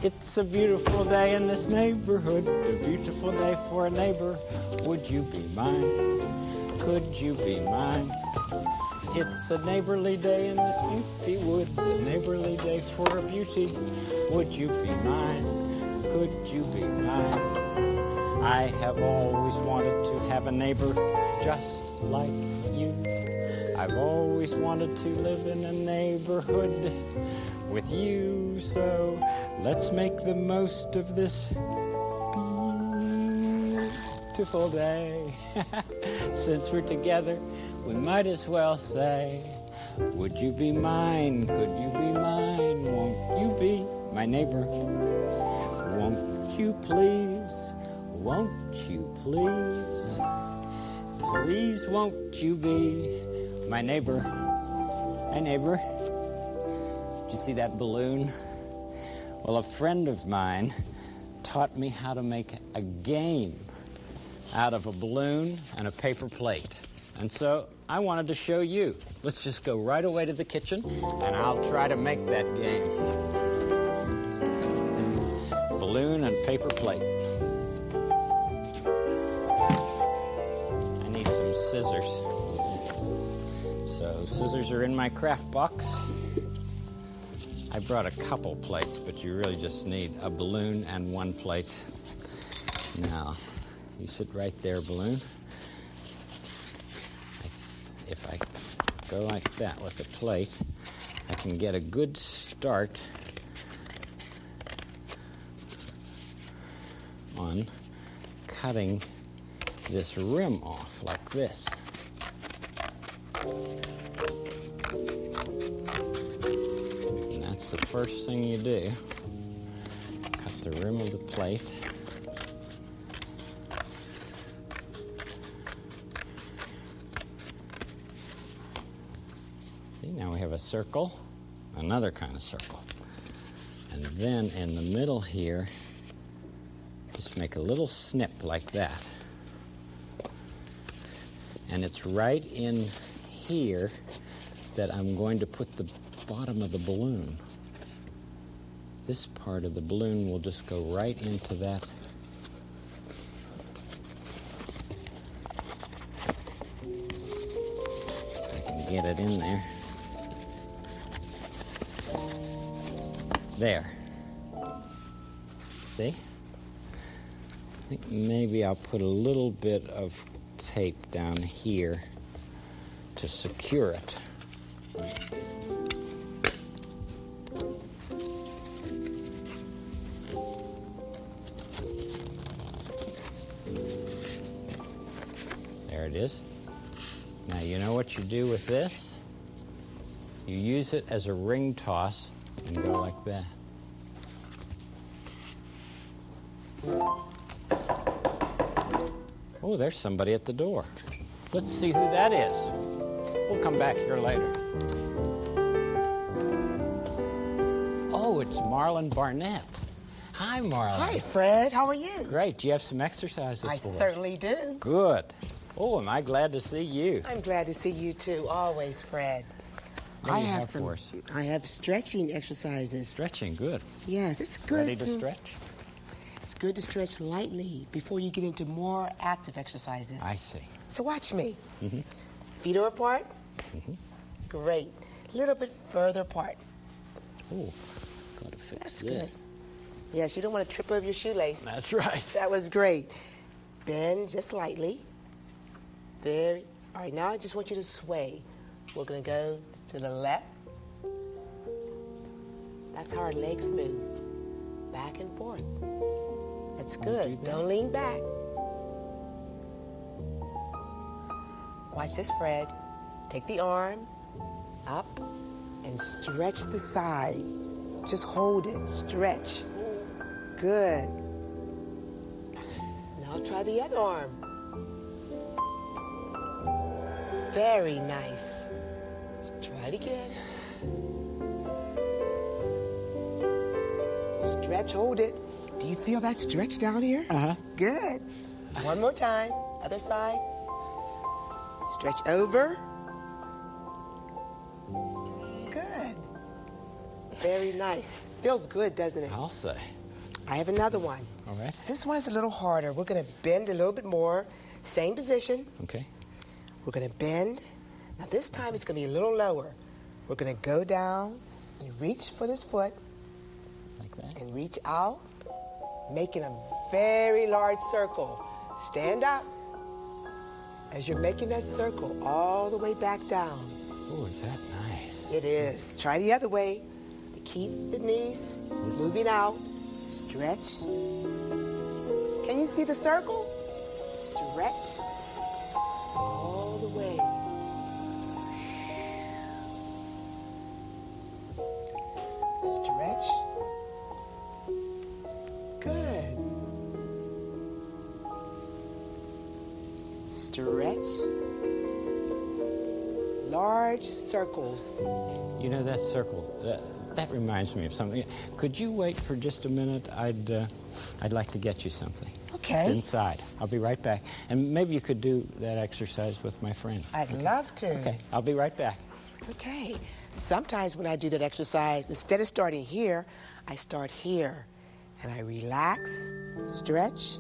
It's a beautiful day in this neighborhood, a beautiful day for a neighbor. Would you be mine? Could you be mine? It's a neighborly day in this beauty wood, a neighborly day for a beauty. Would you be mine? Could you be mine? I have always wanted to have a neighbor just like you. I've always wanted to live in a neighborhood with you. So let's make the most of this beautiful day. Since we're together, we might as well say, would you be mine? Could you be mine? Won't you be my neighbor? Won't you please? Won't you please? Please won't you be my neighbor? Hi, neighbor. Did you see that balloon? Well, a friend of mine taught me how to make a game out of a balloon and a paper plate. And so I wanted to show you. Let's just go right away to the kitchen, and I'll try to make that game. Balloon and paper plate. I need some scissors. So scissors are in my craft box. I brought a couple plates, but you really just need a balloon and one plate. Now, you sit right there, balloon. If I go like that with the plate, I can get a good start on cutting this rim off like this. And that's the first thing you do. Cut the rim of the plate. Now we have a circle, another kind of circle. And then in the middle here, just make a little snip like that. And it's right in here that I'm going to put the bottom of the balloon. This part of the balloon will just go right into that. If I can get it in there. There. See? I think maybe I'll put a little bit of tape down here to secure it. There it is. Now you know what you do with this? You use it as a ring toss and go like that. Oh, there's somebody at the door. Let's see who that is. We'll come back here later. Oh, it's Marlon Barnett. Hi, Marlon. Hi, Fred. How are you? Great. Do you have some exercises I for us? certainly do. Good. Oh, am I glad to see you. I'm glad to see you, too. Always, Fred. What do you have for us? I have stretching exercises. Stretching, good. Yes, it's good. Ready to stretch? It's good to stretch lightly before you get into more active exercises. I see. So watch me. Mm-hmm. Feet are apart. Mm-hmm. Great. A little bit further apart. Oh, gotta fix That's this. good. Yes, you don't want to trip over your shoelace. That's right. That was great. Bend just lightly. All right, now I just want you to sway. We're going to go to the left. That's how our legs move. Back and forth. That's good. Don't lean back. Watch this, Fred. Take the arm up and stretch the side. Just hold it. Stretch. Good. Now try the other arm. Very nice. Try it again. Stretch, hold it. Do you feel that stretch down here? Uh-huh. Good. One more time. Other side. Stretch over. Good. Very nice. Feels good, doesn't it? I'll say. I have another one. All right. This one is a little harder. We're going to bend a little bit more. Same position. Okay. We're going to bend. Now this time it's going to be a little lower. We're going to go down and reach for this foot. Like that? And reach out, making a very large circle. Stand up as you're making that circle all the way back down. Oh, is that nice? It is. Try the other way. Keep the knees moving out. Stretch. Can you see the circle? Stretch all the way. Stretch. Good. Stretch. Large circles. You know, that circle, that reminds me of something. Could you wait for just a minute? I'd like to get you something. Okay. It's inside. I'll be right back. And maybe you could do that exercise with my friend. I'd love to. Okay, I'll be right back. Okay. Sometimes when I do that exercise, instead of starting here, I start here. And I relax, stretch,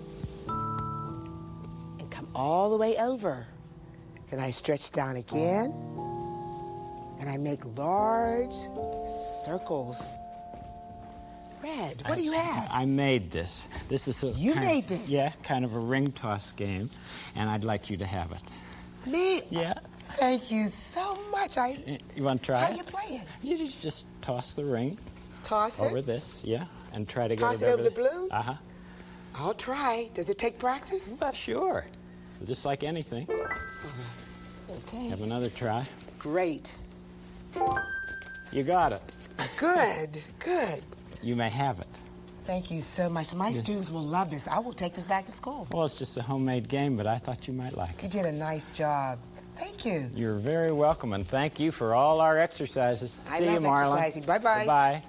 and come all the way over. Then I stretch down again, and I make large circles. Fred, what do you have? I made this. This is a You made this? Yeah, kind of a ring toss game, and I'd like you to have it. Me? Yeah. Thank you so much. You want to try How it? do you play it? You just toss the ring Toss over it? this, yeah, and try to get Toss it it over over the balloon? Uh-huh. I'll try. Does it take practice? Well, sure. Just like anything. Okay. Have another try. Great. You got it. Good, good. You may have it. Thank you so much. My students will love this. I will take this back to school. Well, it's just a homemade game, but I thought you might like You it. did a nice job. Thank you. You're very welcome, and thank you for all our exercises. I See you, love Marlon. exercising. Bye-bye. Bye.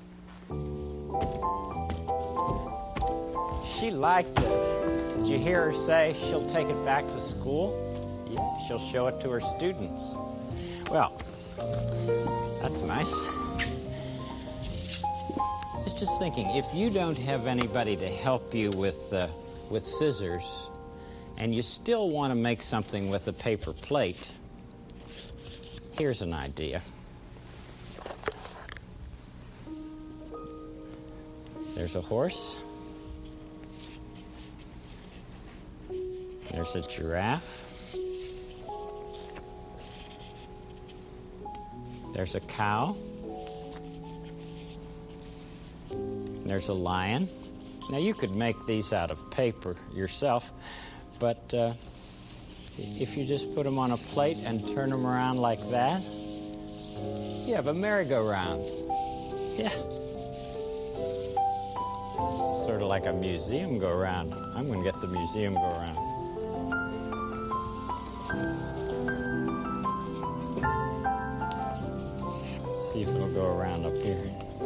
She liked it. Did you hear her say she'll take it back to school? Yeah, she'll show it to her students. Well, that's nice. I was just thinking, if you don't have anybody to help you with scissors, and you still want to make something with a paper plate, here's an idea. There's a horse. There's a giraffe. There's a cow. There's a lion. Now, you could make these out of paper yourself, but if you just put them on a plate and turn them around like that, you have a merry-go-round. Yeah. Sort of like a museum go-around. I'm going to get the museum go-around. See if it'll go around up here.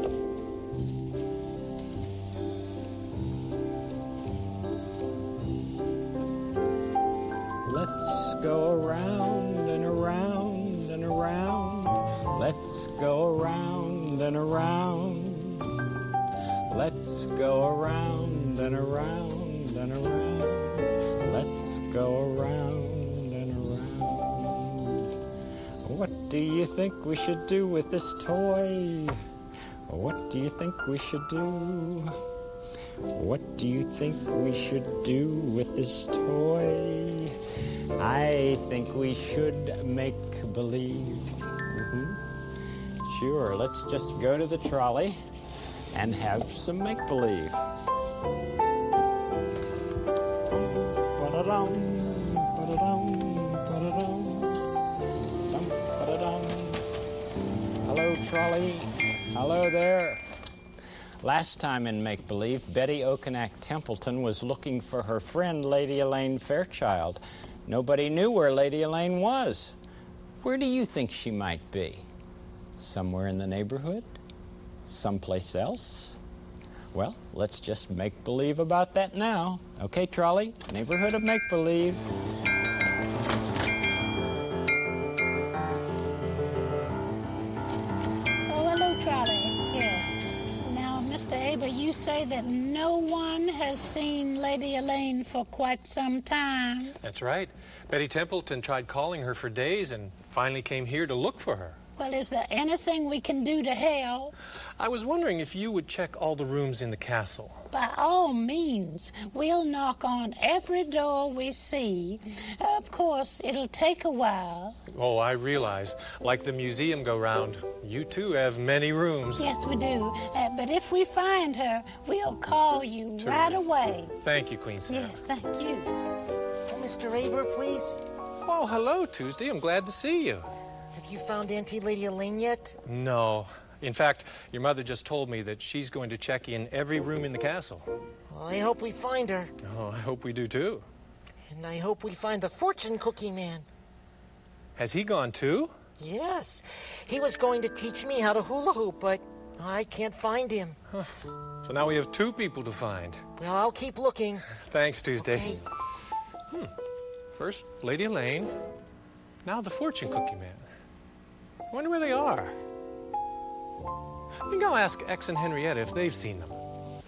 Let's go around and around and around. Let's go around and around. Let's go around and around and around. Let's go around and around. What do you think we should do with this toy? What do you think we should do? What do you think we should do with this toy? I think we should make believe. Sure, let's just go to the trolley and have some make-believe. Ba-da-dum, ba-da-dum, ba-da-dum, dum, ba-da-dum. Hello, trolley. Hello there. Last time in Make-Believe, Betty Okonak Templeton was looking for her friend, Lady Elaine Fairchild. Nobody knew where Lady Elaine was. Where do you think she might be? Somewhere in the neighborhood? Someplace else? Well, let's just make believe about that now. Okay, trolley, neighborhood of make believe. Oh, hello, Trolley. neighbor, you say that no one has seen Lady Elaine for quite some time. That's right. Betty Templeton tried calling her for days and finally came here to look for her. Well, is there anything we can do to help? I was wondering if you would check all the rooms in the castle. By all means, we'll knock on every door we see. Of course, it'll take a while. Oh, I realize. Like the museum go-round, you too have many rooms. Yes, we do. But if we find her, we'll call you right away. Thank you, Queen Sarah. Yes, thank you. Oh, Mr. Aber, please. Oh, hello, Tuesday. I'm glad to see you. Have you found Auntie Lady Elaine yet? No. In fact, your mother just told me that she's going to check in every room in the castle. Well, I hope we find her. Oh, I hope we do too. And I hope we find the fortune cookie man. Has he gone too? Yes. He was going to teach me how to hula hoop, but I can't find him. So now we have 2 people to find. Well, I'll keep looking. Thanks, Tuesday. Okay. First, Lady Elaine. Now the fortune cookie man. I wonder where they are. I think I'll ask X and Henrietta if they've seen them.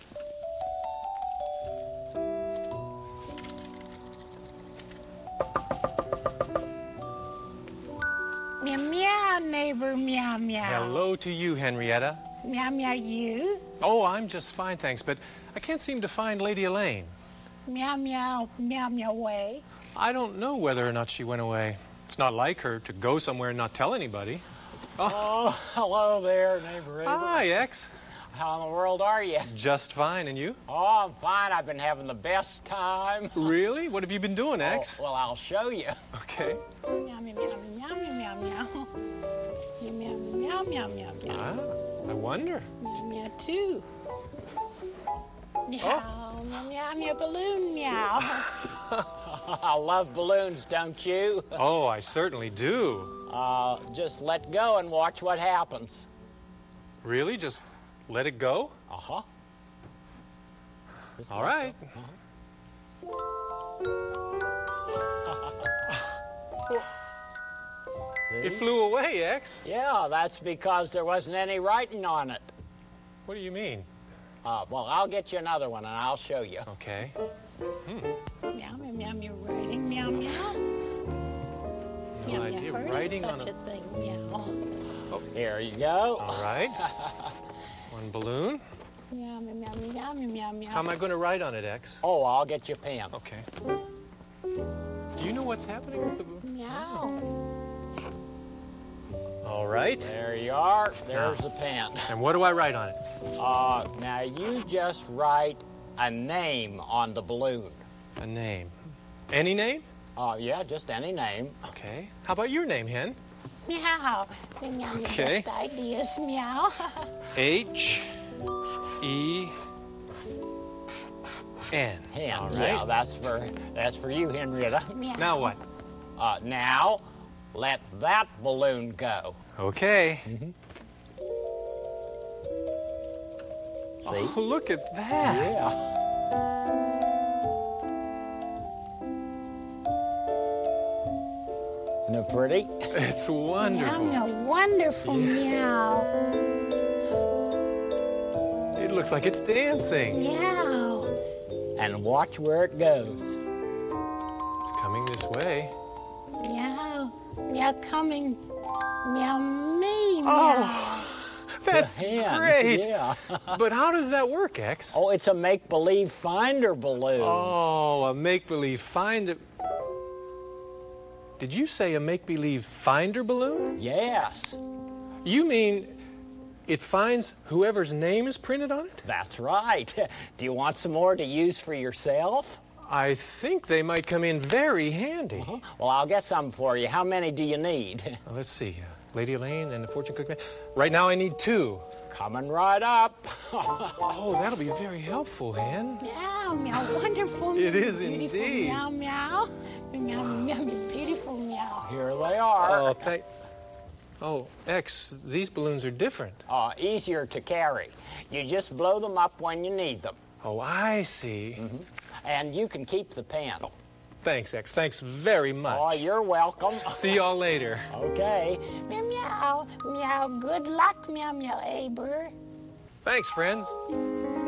Meow, meow, neighbor, meow, meow. Hello to you, Henrietta. Meow, meow, you. Oh, I'm just fine, thanks, but I can't seem to find Lady Elaine. Meow, meow, meow, meow, way. I don't know whether or not she went away. It's not like her to go somewhere and not tell anybody. Oh, hello there, neighbor Aber. Hi, X. How in the world are you? Just fine, and you? Oh, I'm fine. I've been having the best time. Really? What have you been doing, X? Oh, well, I'll show you. Okay. Meow, meow, meow, meow, meow, meow. Meow, meow, meow, meow, meow. Ah, I wonder. Meow, meow, too. Meow, meow, meow, meow, balloon, meow. I love balloons, don't you? Oh, I certainly do. Just let go and watch what happens. Really? Just let it go? Uh-huh. All right. It flew away, X. Yeah, that's because there wasn't any writing on it. What do you mean? Well, I'll get you another one and I'll show you. Okay. Meow, meow, meow, meow, writing, meow, meow. No Meow, idea. meow, heard of Writing on such a... a thing, meow. Here you go. All right. One balloon. Meow, meow, meow, meow, meow, meow, meow. How am I going to write on it, X? Oh, I'll get you a pen. Okay. Do you know what's happening with the balloon? Meow. All right. There you are. There's the pen. And what do I write on it? Now you just write a name on the balloon. A name. Any name? Yeah, just any name. Okay. How about your name, Hen? Meow. Meow, meow, meow. Okay. Best ideas, meow. H-E-N. Hen. All Yeah, right. that's for you, Henrietta. Meow. Now what? Now, let that balloon go. Okay. Oh, look at that. Yeah. Isn't it pretty? It's Meow, wonderful. meow, wonderful meow. It looks like it's dancing. Meow. And watch where it goes. It's coming this way. Meow. Meow coming. Meow me. Meow. That's Hen. great. Yeah. But how does that work, X? Oh, it's a make-believe finder balloon. Oh, a make-believe finder. Did you say a make-believe finder balloon? Yes, You mean it finds whoever's name is printed on it? that's right. Do you want some more to use for yourself? I think they might come in very handy. Well, I'll get some for you. How many do you need? Well, let's see. Lady Elaine and the fortune cookie man. Right now I need 2. Coming right up. Oh, that'll be very helpful, Hen. Meow, meow, wonderful. It is beautiful, indeed. Meow, meow. Meow, meow, meow, beautiful meow. Here they are. Oh, X, these balloons are different. Easier to carry. You just blow them up when you need them. Oh, I see. And you can keep the pen. Thanks, X. Thanks very much. Oh, you're welcome. See y'all later. Meow, Okay. meow, meow. Good luck, meow, meow, Aber. Thanks, friends.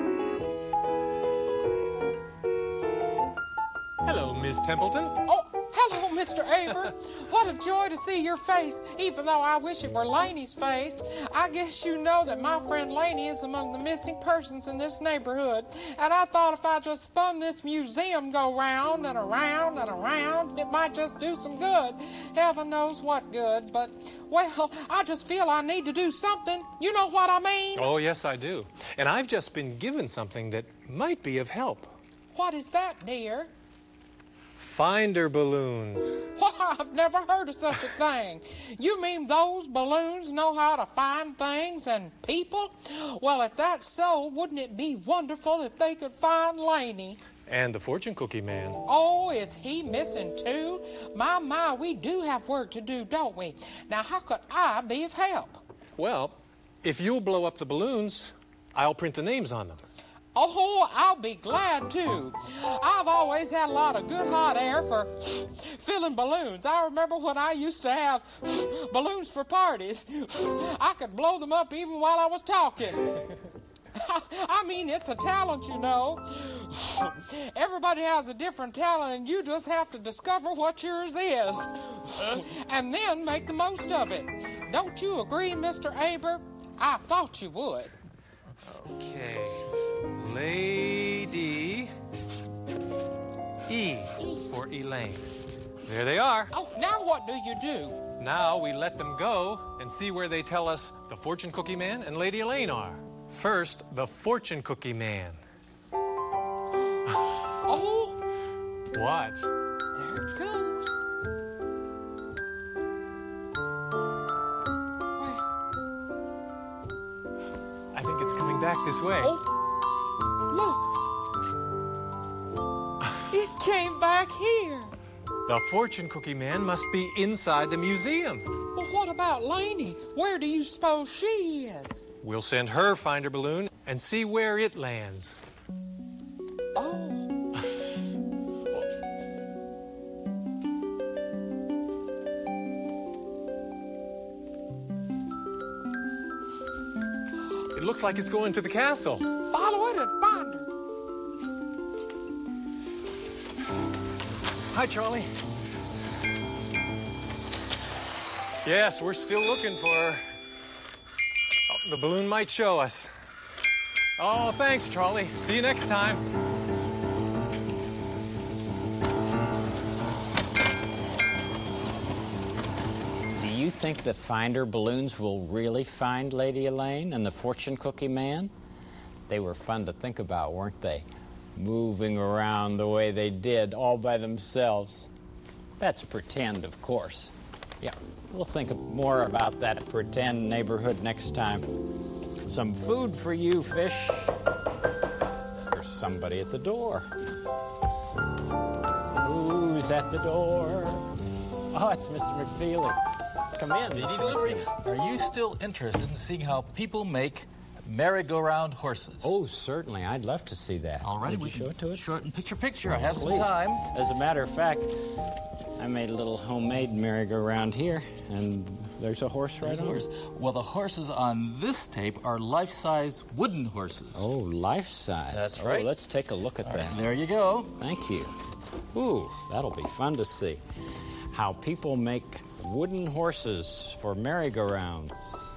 Hello, Miss Templeton. Oh, hello, Mr. Aber. What a joy to see your face, even though I wish it were Laney's face. I guess you know that my friend Laney is among the missing persons in this neighborhood, and I thought if I just spun this museum go round and around and around, it might just do some good. Heaven knows what good, but, well, I just feel I need to do something. You know what I mean? Oh, yes, I do. And I've just been given something that might be of help. What is that, dear? Finder balloons. Why, I've never heard of such a thing. You mean those balloons know how to find things and people? Well, if that's so, wouldn't it be wonderful if they could find Laney? And the fortune cookie man. Oh, is he missing too? My, we do have work to do, don't we? Now, how could I be of help? Well, if you'll blow up the balloons, I'll print the names on them. Oh, I'll be glad to. I've always had a lot of good hot air for filling balloons. I remember when I used to have balloons for parties. I could blow them up even while I was talking. I mean, it's a talent, you know. Everybody has a different talent, and you just have to discover what yours is. And then make the most of it. Don't you agree, Mr. Aber? I thought you would. Okay. Lady E for Elaine. There they are. Oh, now what do you do? Now we let them go and see where they tell us the fortune cookie man and Lady Elaine are. First, the fortune cookie man. Oh! Watch. There it goes. I think it's coming back this way. Oh, look. It came back here. The fortune cookie man must be inside the museum. Well, what about Laney? Where do you suppose she is? We'll send her finder balloon and see where it lands. Oh. It looks like it's going to the castle. Follow it and find her. Hi, Charlie. Yes, we're still looking for her. Oh, the balloon might show us. Oh, thanks, Charlie. See you next time. Do you think the finder balloons will really find Lady Elaine and the fortune cookie man? They were fun to think about, weren't they? Moving around the way they did, all by themselves. That's pretend, of course. Yeah, we'll think more about that pretend neighborhood next time. Some food for you, fish. There's somebody at the door. Who's at the door? Oh, it's Mr. McFeely. Come in. Speedy delivery. Are you still interested in seeing how people make merry-go-round horses? Oh, certainly. I'd love to see that. All right, Would we you show can it to us? show it in picture. I have some Please. time. As a matter of fact, I made a little homemade merry-go-round here, and there's a horse right There's a on horse. Well, the horses on this tape are life-size wooden horses. Oh, life-size. That's Oh, right. let's take a look at that. There you go. Thank you. Ooh, that'll be fun to see. How people make wooden horses for merry-go-rounds.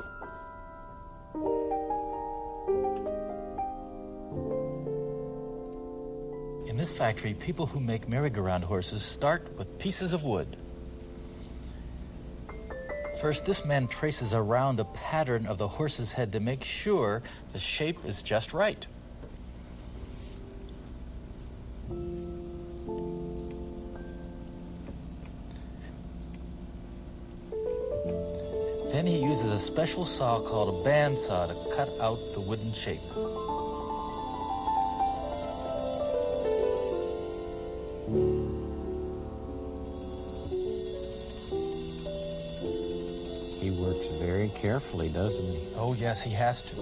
In this factory, people who make merry-go-round horses start with pieces of wood. First, this man traces around a pattern of the horse's head to make sure the shape is just right. Then he uses a special saw called a bandsaw to cut out the wooden shape. He works very carefully, doesn't he? Oh, yes, he has to.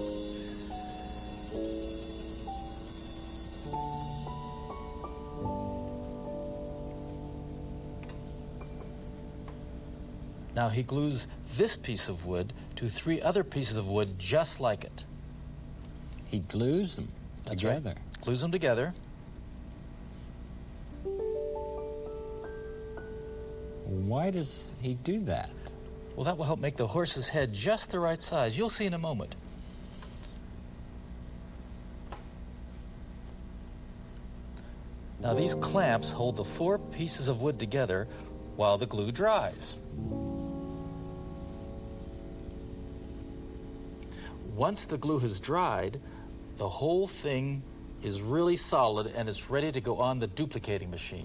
Now he glues this piece of wood to 3 other pieces of wood just like it. He glues them That's together. right. Glues them together. Why does he do that? Well, that will help make the horse's head just the right size. You'll see in a moment. Now, these clamps hold the 4 pieces of wood together while the glue dries. Once the glue has dried, the whole thing is really solid and it's ready to go on the duplicating machine.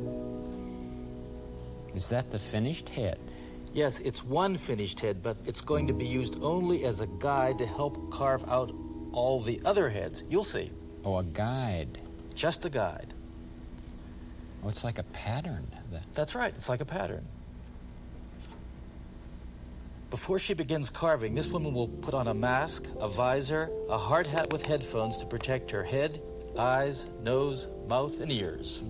Is that the finished head? Yes, it's one finished head, but it's going to be used only as a guide to help carve out all the other heads. You'll see. Oh, a guide. Just a guide. Oh, it's like a pattern. That's right, it's like a pattern. Before she begins carving, this woman will put on a mask, a visor, a hard hat with headphones to protect her head, eyes, nose, mouth, and ears.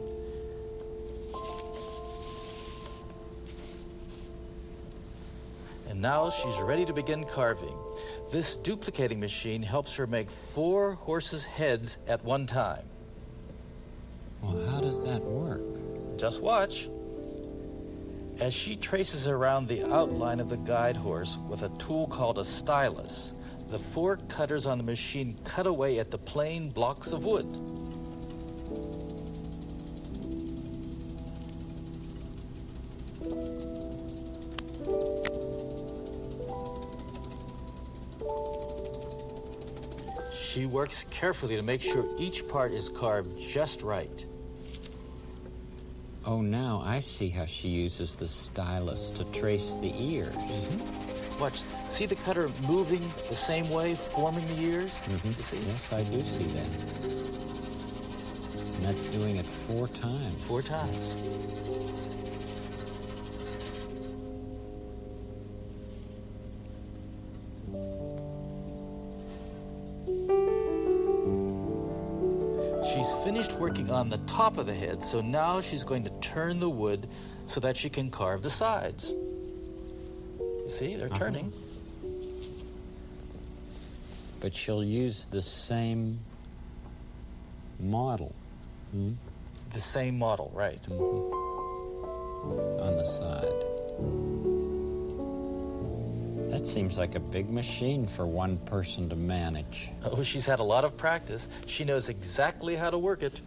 And now she's ready to begin carving. This duplicating machine helps her make 4 horses' heads at one time. Well, how does that work? Just watch. As she traces around the outline of the guide horse with a tool called a stylus, the 4 cutters on the machine cut away at the plain blocks of wood. She works carefully to make sure each part is carved just right. Oh, now I see how she uses the stylus to trace the ears. Watch. See the cutter moving the same way, forming the ears? You see? Yes, I do see that. And that's doing it 4 times. 4 times. She's finished working on the top of the head, so now she's going to turn the wood so that she can carve the sides. You see, they're turning. But she'll use the same model. The same model, right. On the side. That seems like a big machine for one person to manage. Oh, she's had a lot of practice. She knows exactly how to work it.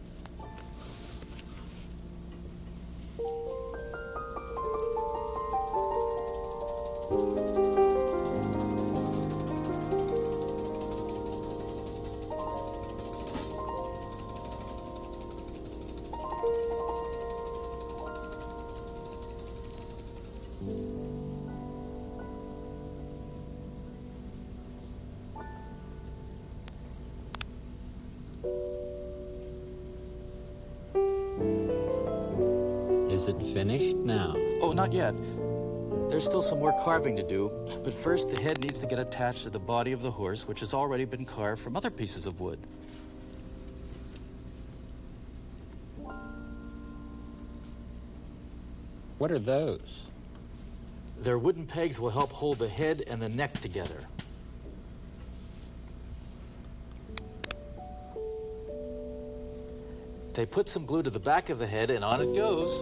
Is it finished now? Oh, not yet. There's still some more carving to do, but first the head needs to get attached to the body of the horse, which has already been carved from other pieces of wood. What are those? Their wooden pegs will help hold the head and the neck together. They put some glue to the back of the head, and on it goes.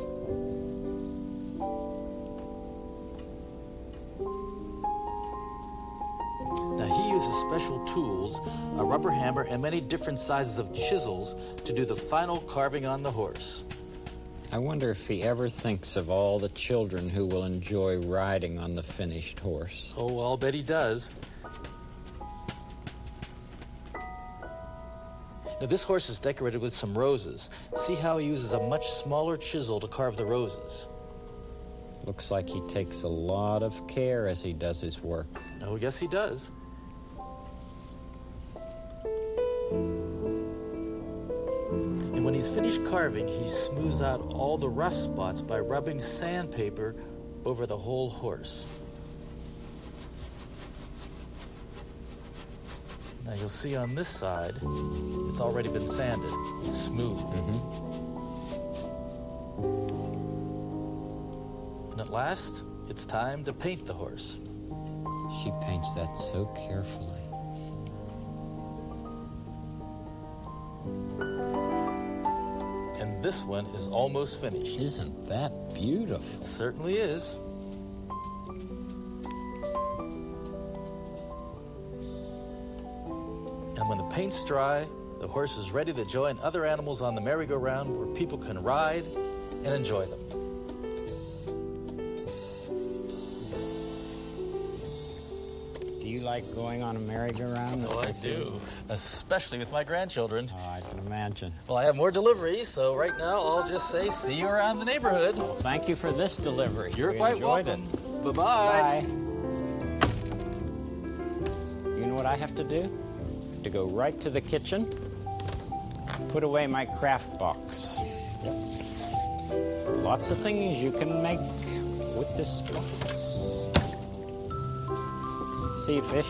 Now, he uses special tools, a rubber hammer, and many different sizes of chisels to do the final carving on the horse. I wonder if he ever thinks of all the children who will enjoy riding on the finished horse. Oh, I'll bet he does. Now, this horse is decorated with some roses. See how he uses a much smaller chisel to carve the roses. Looks like he takes a lot of care as he does his work. Oh, yes, he does. And when he's finished carving, he smooths out all the rough spots by rubbing sandpaper over the whole horse. Now you'll see on this side, it's already been sanded. It's smooth. And at last, it's time to paint the horse. She paints that so carefully. And and this one is almost finished. Isn't that beautiful? It certainly is. And when the paint's dry, the horse is ready to join other animals on the merry-go-round where people can ride and enjoy them. Do you like going on a merry-go-round? Oh, I do, especially with my grandchildren. Oh, I can imagine. Well, I have more deliveries, so right now I'll just say see you around the neighborhood. Well, thank you for this delivery. You're We quite enjoyed welcome. it. Bye-bye. Bye. You know what I have to do? I have to go right to the kitchen, put away my craft box. Lots of things you can make with this box. Sea fish.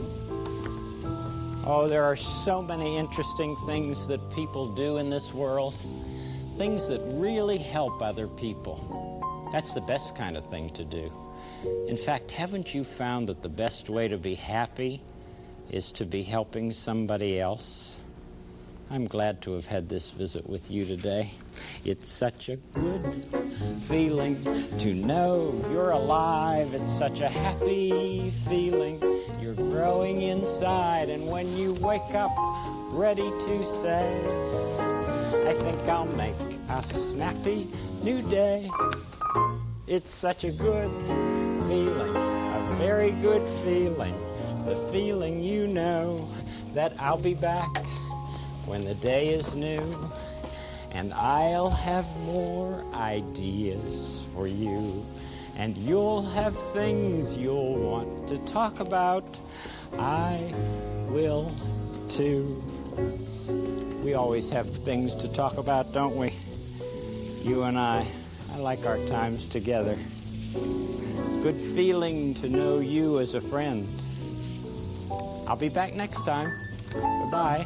Oh, there are so many interesting things that people do in this world. Things that really help other people. That's the best kind of thing to do. In fact, haven't you found that the best way to be happy is to be helping somebody else? I'm glad to have had this visit with you today. It's such a good feeling to know you're alive. It's such a happy feeling. You're growing inside, and when you wake up ready to say, I think I'll make a snappy new day. It's such a good feeling, a very good feeling. The feeling you know that I'll be back when the day is new, and I'll have more ideas for you, and you'll have things you'll want to talk about. I will too. We always have things to talk about, don't we? You and I like our times together. It's a good feeling to know you as a friend. I'll be back next time. Goodbye.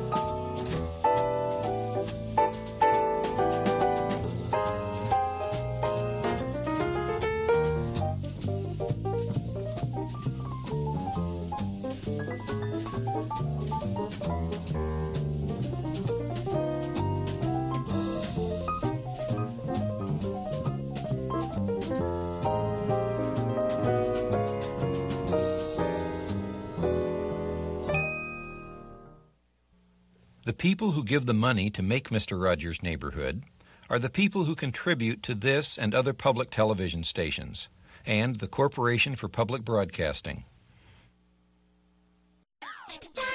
The people who give the money to make Mr. Rogers' Neighborhood are the people who contribute to this and other public television stations, and the Corporation for Public Broadcasting.